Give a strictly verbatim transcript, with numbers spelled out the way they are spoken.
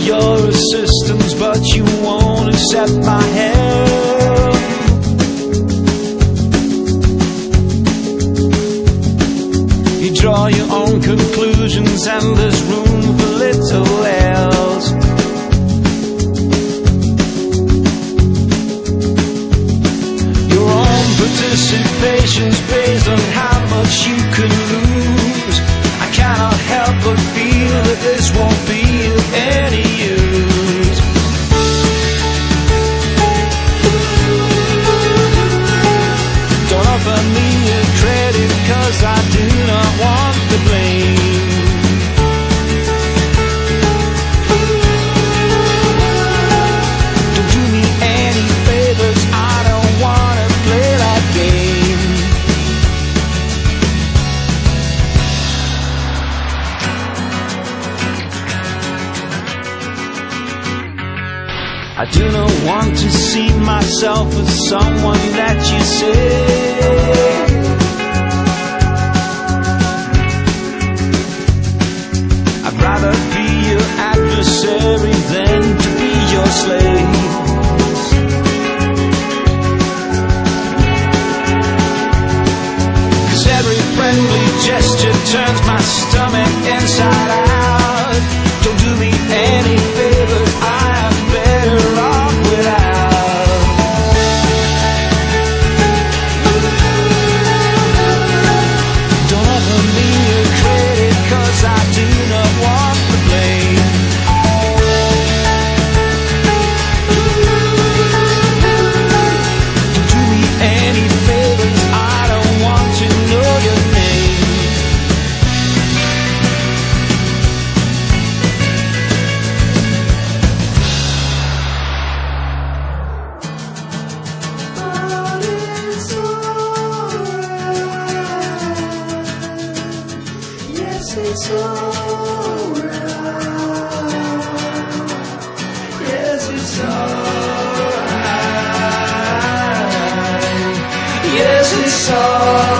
your assistance, but you won't accept my help. You draw your own conclusions and there's room for little else. Your own participation's based on how much you can lose. I cannot help but feel that this won't be of any use. Don't offer me a credit, cause I do not want the blame. Don't do me any favors, I don't wanna play that game. I do not want to see myself as someone that you say. I'd rather be your adversary than to be your slave. Cause every friendly gesture turns my stomach inside out. Don't do me any favors, I am better off without. Don't offer me a credit, cause I do not want the blame. Don't do me any favors, I don't want to know your name. It's alright. Yes, it's alright. Yes, it's alright.